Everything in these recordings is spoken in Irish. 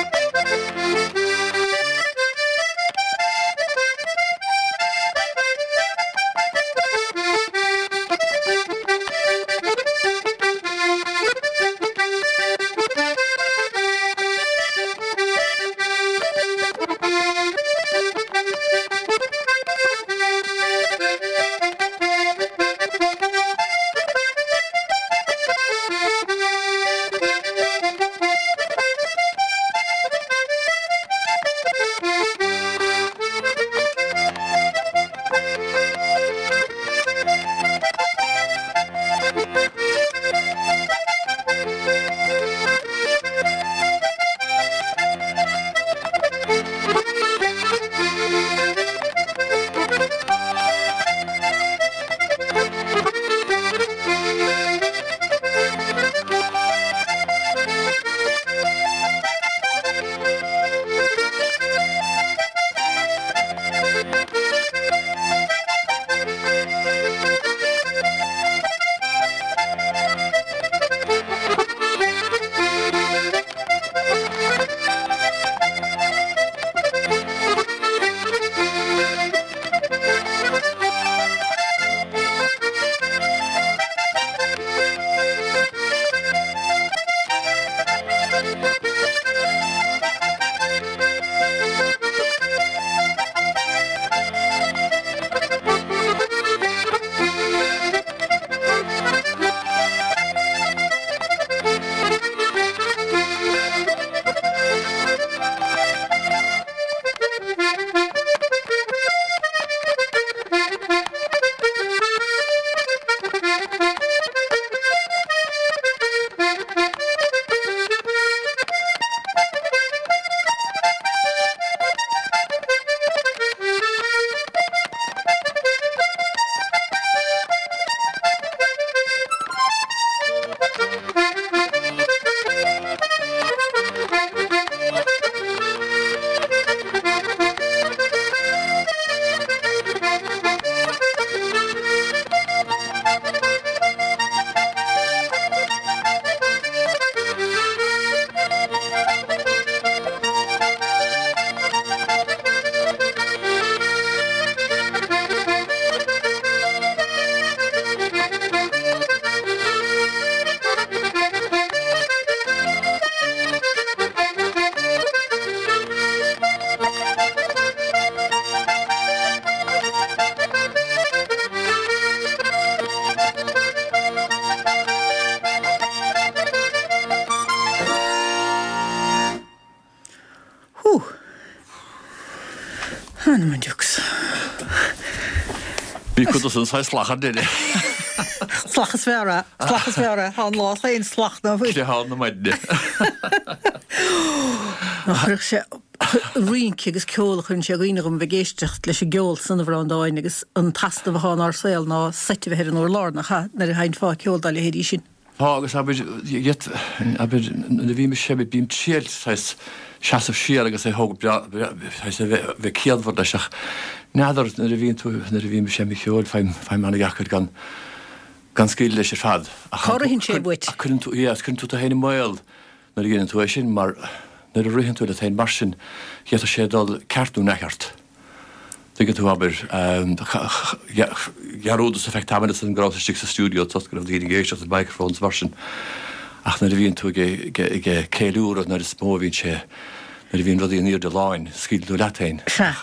Mijn jukes. Wie kunt ons een slager doen? Slag is vera. Han laat geen slag nou. Je haalt hem uit. Nog ze rientje is cool kun je rinnerum begeesterd leis geol san van daai is een taste we gaan ourself na sette we her in oor na ha na hein fa cool dalle hedishin. Hagus aber wie mich habe beim Schild heißt Schaff Schild sei hoch heißt we kiel wird das nader wie mich habe cool fein meine Jacke ganz gillische Fad. Hin chebwit. Couldn't to hen mile na die intuition maar na de rigen to dat hein marschen jet a schedal kartu nachart. Denk het aber rodes effect hebben dat een grote stukje studio tot grond die geest op de microfoons waschen. Ach na de wie to ge kelur na de smoviche na de wie wat die neer de line skill do latin.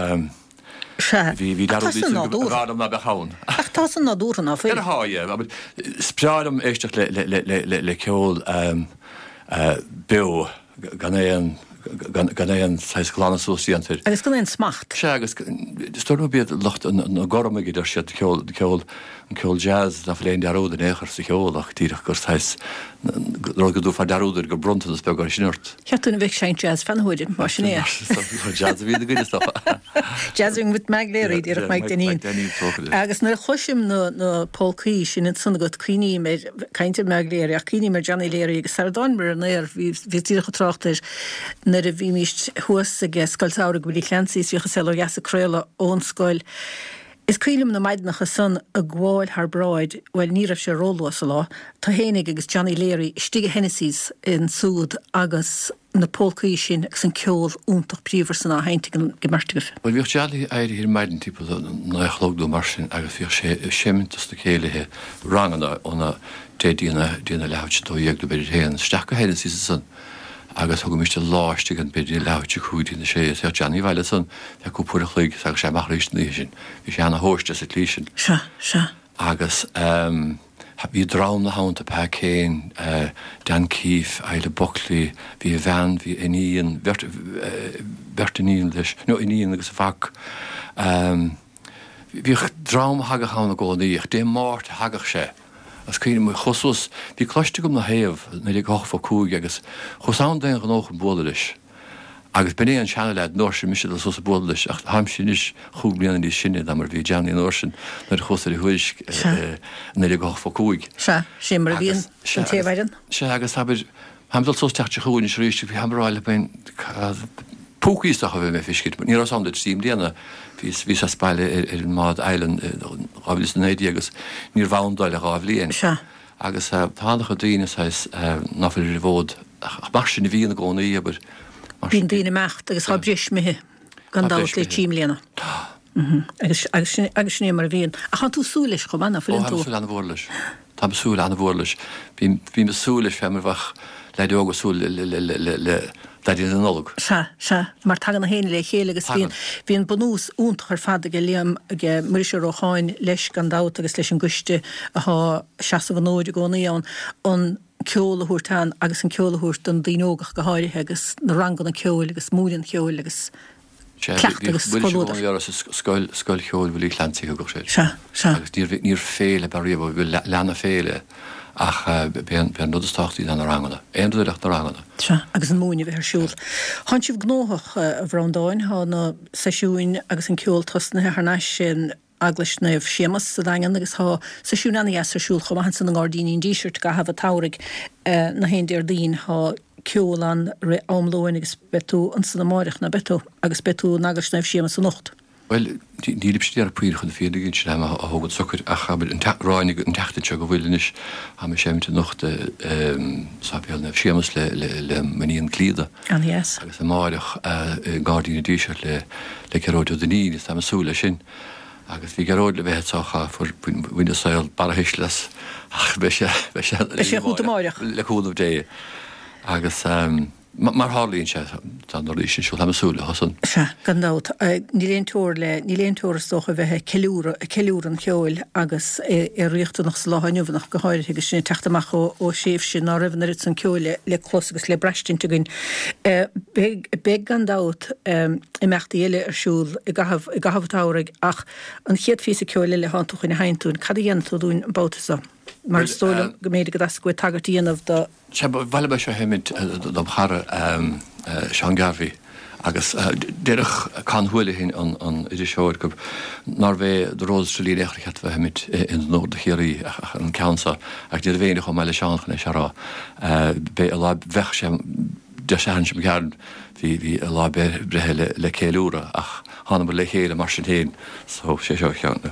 Wie daar is raad om naar behouden. Ach dat is een nadoren af. Ja, ha ja, maar spraadum echt le cool bill Ghanaian size clan associated. En is kan een smacht. Shagas storm be lacht een gormige der shit cool jazz da verleen daar rode neger zich heel lacht die kost heis roge do fadarode gebronte das begoschnort. Ja toen een week zijn jazz van hoorde machineer. Jazz wie de goede stuff. Jazzing with Maglery die maakt den in. Agus na khoshim no Paul Kish in het got Queenie met kind Maglery Queenie met Johnny Leary Sardonber neer wie die getracht is na de wie mist hoose geskalsaurig with die Clancy's wie geselo jasse krele on school. Is Queelum na maidnach a son a gwail haar broid wel níraf sé rólas lá tá hénig agus Johnny Leary stige Hennessy's in Súd agus na pólcaí sin ag san ceol úntaach príomhar san áhainte gemartigah. Well bhíoh deala éidir hir maidin tipo nachlógú mar sin agus bhíoh sé sémintas na chéilethe rangana óna dína lehabte dó dhéag do beidir héan. Steach go héan sí san agus thugam miste láiste an beidir lehabte chuúdí na sé sé Johnny bhile san te go pura chuig sag sé amachríéis na sin. Bhí sé anna hóiste sa lísin. Se. Agus hí drám na hánta pe céin Dan Keefe, Eile Buckley, hí bhean, hí iníon, bertaníon leis, nó iníon agus bhac. Bhíoh drám hagach hána ggónaíoch, dé máirt hagach sé. As cíine mu chosús, bhí cloiste gom na héamh na le gach fá cúig agus chosán daon an ócha bóla leis. Agus bené an seanna leid nóir sin mis sos a bóla leis, ach haim sin is chuúg blianana dí sinne a mar bhí deannaí nóir sin na chosar i thuis na le gach fá cúig. sé mar a bhíon an téhhaidan? Se agus hamdal sos teachte chuúin is ríiste bhí hamráile ben púcaíach a bheith mé fisciid, ní as anid tím déana ví a spáile ar an mád eilen áhlis na éide agus níor bhándáil a rábhlíon. Agus tánacha daine náfuil i bhód mar sin na bhíon na gcónaí aber Bhín daine mecht agus habris mithe gan dá le tím léana. agus sné mar a bhíon. A chu tú súlis go manna fi tú an bhórlis. Tá súla an bhórlis. Bhí me súlis femar bfach leid agus sú le an nolog. Se, mar tagan na héine le chéile agus bhíon bonús únta chu fada go léam ag muise roáin leis gan dát agus leis an guiste ath seaasa bhanóide gcónaíán an ceolaúirtáin agus an ceolaúirt an daógach go háirithe agus na rangan an ceil agus múlinn ceil agus scoil cheol bhfuil leansaí go sé. Agus níor féle baríomh bhfuil leanna féle ach ben nudastáchtaí an rangana. Éonidirach na rangana. Agus an múine bheit siúil.Han sibh gnóthach a bhrádáin há na seisiúin agus an ceol tosnathe thnáis sin aglas naibh sémas sa dagan agus há seisiún anna easarsúil chum han san an gádaíon díisirt go hafh táraigh na héidir dín há ceolan ré amlóin agus betú an san máireach na betú agus betú nagas naibh sémas san nocht. Well, ní lipstí ar príir chun féidirginn sin a thugad sochar a chabir an ráinnig an teachtainse go bhfuilinis ha me séimte nochta sapéal na sémas le maníon clíada. Yes. Agus a máireach gádaína díisiart le ceróide den ní is tam súla sin. Agus bhí garóid le bheittácha fu bhuiine saoil barhéislas ach bheith sé chuúta máireach. Le chúdamh dé. Agus mar hálíonn sé an sin siúil hamasúla hosan. Se gandát níléon túir socha bheitthe ceúr an cheoil agus riochtta nach láhainúbnach go háir agus sin teachtamach ó séh sin ná rahannarit san ceoile le chlósagus le breistinta gin. Be gandát i meachta eile arsúil i gahabhtáraigh ach an chiad fí ceoile le háúcha na haintún, cad dhéanú dún bátasa. Mar stóla go méidir go ascuid tagartíanamh do bhile se héimiid do chara Sean Garvey agus déireach canhuaile hin an idir seoir go nar bheith do Róstralí échtrichat bheith héimiid in nód chéirí an cansa ag dé bhéine chu meile seanchan é será be a lá bheith sem de sean sem cean hí a lá brethe le céúra ach hána le chéile mar sin héin so sé seo cheanna.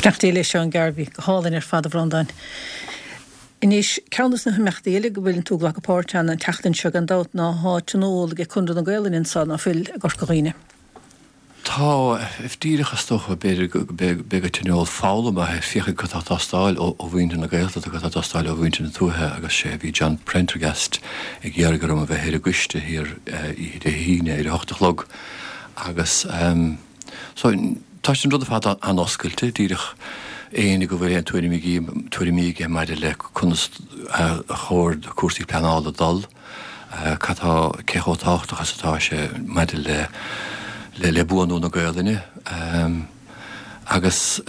Pneachtaile se an garbhí go hálainn fada bhrandain. Inis ceannas na meachtaile go bhfuiln tú le go páirtean an teachtain se an dat ná háitinóil go chun an gailen in san fil gorscoíine. Tá iftíireachas stocha be tinol fála a ficha go tastáil ó bhainte na gailta go tastáil ó bhainte na túthe agus sé bhí John Prendergast ag dheargar a bheith hir a guiste hir I de híine ar 8 agus tá sin rud a fad an oscailte díirech éana go bhfuil tuaí mí maidir le chunast a chóir a cuasaí pleanáil a dal catá ceótáchtachas atá sé maidir le buanú na gailline agus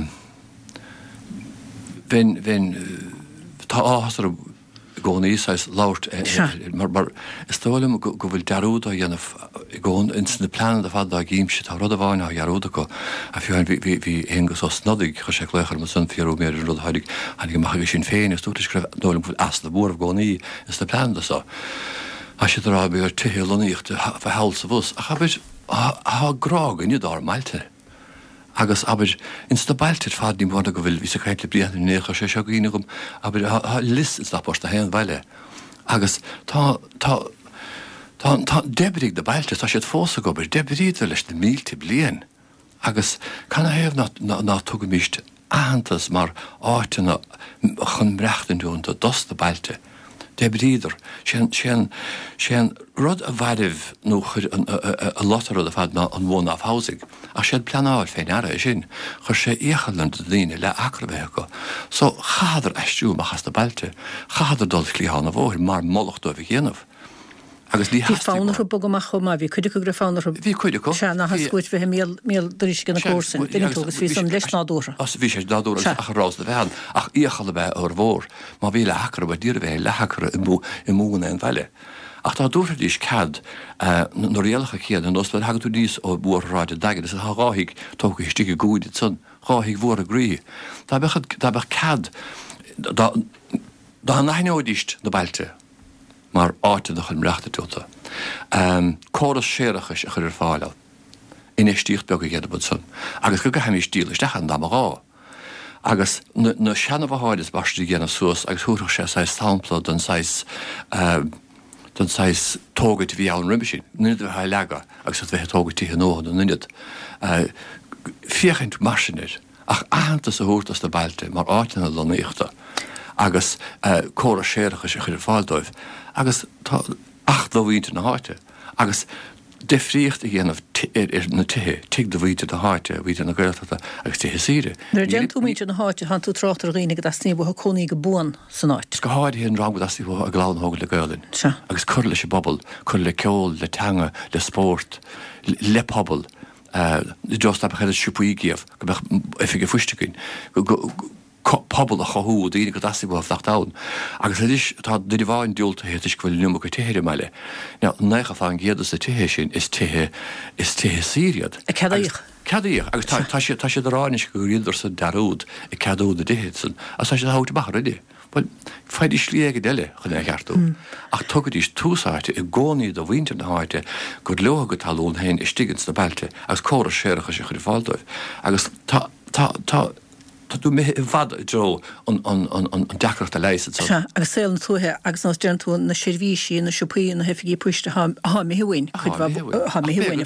tá áhasar gcónaíos láirt mar istáilm go bhfuil dearúd a dhéanamh gcón insna plean a fad a gíimse tá rud a bháin a dhearúda go a fiúin bhí égus ó snodig chu sé léchar mar san fiú mé rud hanig maiige sin féin is túta screh nólim bhfuil as na búr gcónaí is na plean sa a sé rá be ar tuhélaníocht a heil sa bhs a chabid a grág in dá mailte agus aber insta bailte fad ní bhna go bhfuil ví a caiitle blianana nécha sé se gíinegum aber list is lapásta hen bhaile agus tá debriigh de bailte tá sé fósa go ber debriidir leis na mílte blian agus kann héh ná tuga míist aantas mar áitina chun brechtan dúnta dosta bailte debriidir sé rud a bhaidh nó a lotar a fad ná an bhna afhásig a sé planáil féin ara sin chur sé échaland a dtíine le acrabhéh go so chadar eistú a chas na bailte chadar dul líána bhóir mar molacht do bhí ghéanamh agus lí fánar go bogamach chumá bhí chuide go gur fánar bhí chuide go se nach hascuid bhí mél dríis gan na cósin dugus ví an leis nádóra as bhí sé nádóra achrás na bhean ach íchal bheith ar bhór má bhí le hachar bh dír bheith lechar I múna an bheile ach tá dúra dís cad nó réalacha chéad an osfuil hagadú níos ó búráide dagan is a ráigh tócha histíige gúide san ráigh bhór a grí Tá beh cad dá nathneóidíist na bailte mar áitina chun reachta túta. Córas séirechas a chur fáile. Inistíocht beag a ghéadabud san. Agus go haimís díal isteach an dam rá. Agus na seanna bháidas bastí géanana suas agus thuúach sé sais sampla don sais tógad bhí an riimi sin. Nuidir ha lega agus bheith tógad tí nóhan an nuiad. Fiachint marsinir ach aantas a thuúrtas na bailte mar áitina lonaíochta. Agus córas séirechas a chur fáildóibh. Agus tá 8 víinte na háite agus defríocht a dhéanamh na tuthe tig do víte na háite víte na gailta agus tuthe síre. Nuair genú míte na háite han tú trátar riine go sníomh coní go buan san áit. Go háid híon rang as a glán hóga le gailin. Agus chur le sé bobbal, chur le ceol, le teanga, le sport, le pobl. Just a chéad siúpaígéamh go beh ifige fuisteigin. Pobl a choú díine go dasí bh fachtáin. Agus tá duidir bháin dúlta héis gohfuil numma go tuhéir meile. Necha fá an géad sa tuhé sin is tuthe síriad. A ceadaíoch? Ceadaíoch, agus tá sé ránis go riidir sa darúd I ceadú de déhéid san, as tá sé háta bachar idí. Well, feidir slíige deile chun é cheartú. Ach tugad ís túsáite I gcónaí do bhainte na háite go leocha go talún hain I stigans na bailte agus córas séirecha sé chur fáildóibh. Agus tá tú mé bhd dro an deachreacht a leiise. Agus sélan túthe agus nás dean tú na sirvíí na siúpaí na hefigí puiste ha méhuiin chud méhuiin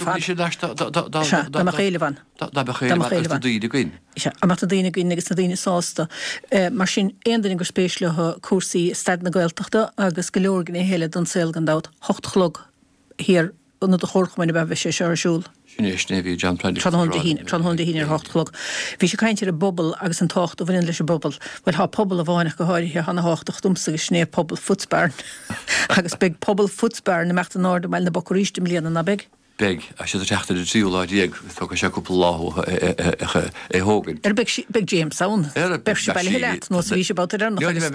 a chéile van. Díide gin. A mat a daine gin agus na daine sásta. Mar sin éandaine gur spéislethe cuasaí staid na gailteachta agus go leorgan é héile don sil gan dát 8 chlog hir na do chorchmainine bheith sé se arsúl. Sinnéhí John Prendergast híine ar 8 chlog. Bhí sé caiintear a bobbal agus an tácht ó bhfuin leis a bobbal, bhfuil há pobl a bháinach go háirithe hana háach dumsa go sné pobl futsbarn. agus beg pobl futsbarn na meachta náda meil na bocaríiste mlíana na beg. Beg, a sé teachta de tríúláidíag tó sé cúpla láth é hógan. Beg James Sound. Beg se bailile heile nó bhí sé bát ar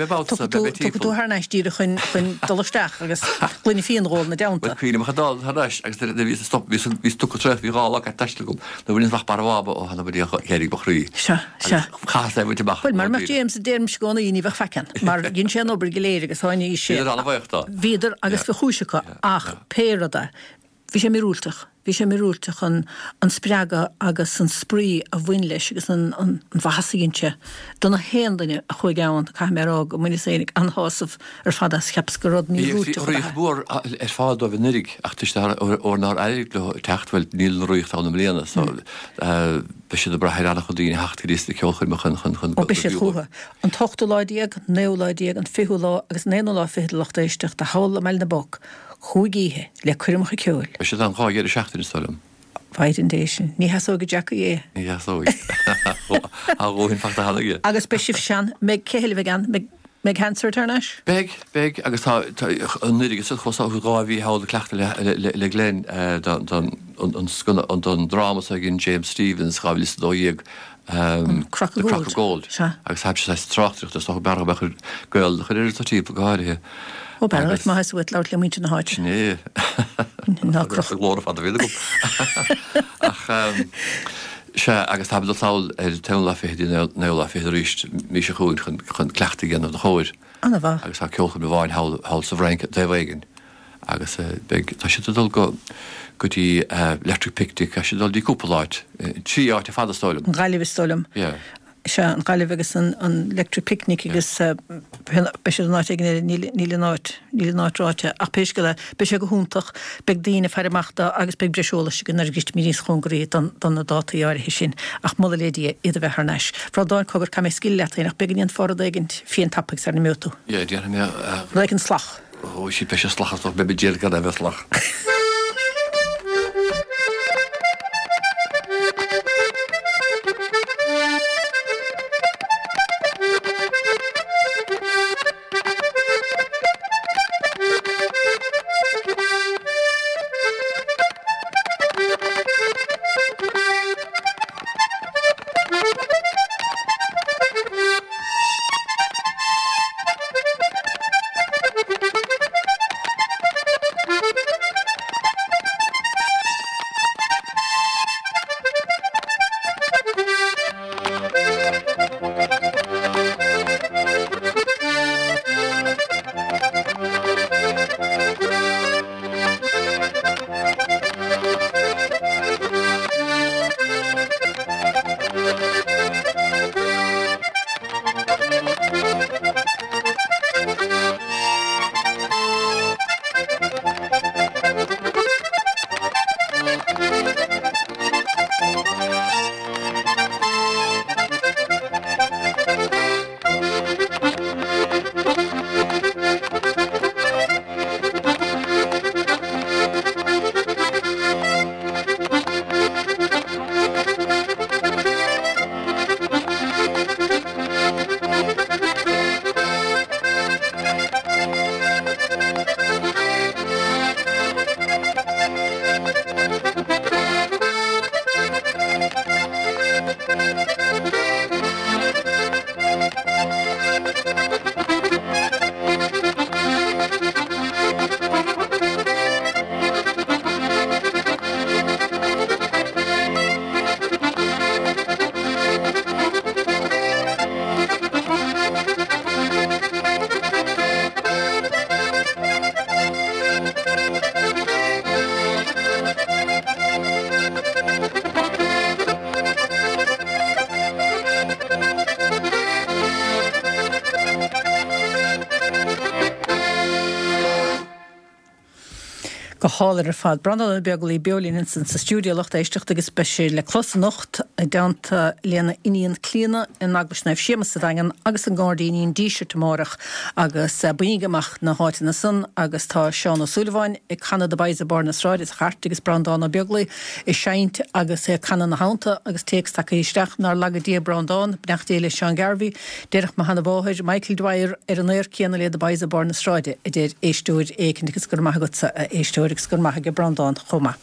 tú thnaistíre chun dolasteach agus glunne fion na deanta. Cuoine chadal tháis agus ví stop ví tu tre hí rála a teiste gom, na bhfuinn fach barhába ó hana bhí chéirigh bachrí. Se. Chá é bhte bach. Mar mar James a déirm scóna íní bheith fecin, mar ginn sé obair goléir agus háinna í sé. Bhíidir Bhíidir agus fi chúisecha ach péirada. Bhí sé mirúltach an spreaga agus an sprí a bhain leis agus an bhasaíonnte donna héandaine a chuig gáin caiimrá go muine sénig anhásamh fada cheaps go rud ní rúteach. Roich búr fád do bhnirig ach tuiste ornar eirig le teachthfuil níl roicht an mléana be sé de brathir annach chu dtíine hechtríiste ceolchair me chun. Be sé chuha. An 8 láidíag, 9 láidíag, an 5 lá agus 9 lá fihidirlacht éisteach de hála meile na bog. Chúigíthe le cuirimcha ceúil. Be sé an gáir seachtain stolam. Foundation. Ní hasó go Jack é. Ní hasó. A roin fachta halaige. Agus be sif sean me céhil vegan me cancer tarnas. Beg agus tá nuige sit chosá gáhí há de cleachta le glen an scunna an drama gin James Stevens ráhlis dóíag Crocker Gold. Agus heb sé strachtcht sto ber be goil chuir tí gáirithe. Ó berit má hasúit leir le muinte na háit. Né ná glóra fan vi go. Se agus tab táil te le féidir ne le féidir ríist mí se chuún chun cleachta gan de choir. Anna bh. Agus tá ceolcha be bháin há sa bhrein déhhéigen. Agus tá si dul gotí electric pictic a si dul dí cúpaláid. Trí áit a fadastáilm. Gaileh stoilm. Se an gaileh agus an electric picnic agus be sé náit níle náitráte ach péisce be sé go húntaach be díine fearachta agus be breisiúla go nar gist mí níos chungraí don na dátaíar hí sin ach molla lédí iad bheith ar neis. Frá dáin cogur cai skill letain nach beganíon fordagint fion tapig ar na miútu. Ja, dí mé Leic an slach. Ó sí pe slachach be déir gan a bheith slach. go hálar fad brandal beaglaí beolín san sa stúdio locht éistecht agus speisi le closa nocht a daanta léana iníon clíana in agus naibh sémas dagan agus an gádaíon díisiir tomórach agus buíigeach na háitina san agus tá Seán O'Sullivan i Canada Baise Barnasráid is chart agus brandán a beaglaí i seint agus Canan na hánta agus téex take isteach nar lagadí brandán bneachtéile Seán Garvey deirech ma hanna bóthir Michael Dwyer an éir céanna le de Baise Barnasráide i déir éistúir écinn agus gur maithagutsa éistúir gur maithag brandán chuma.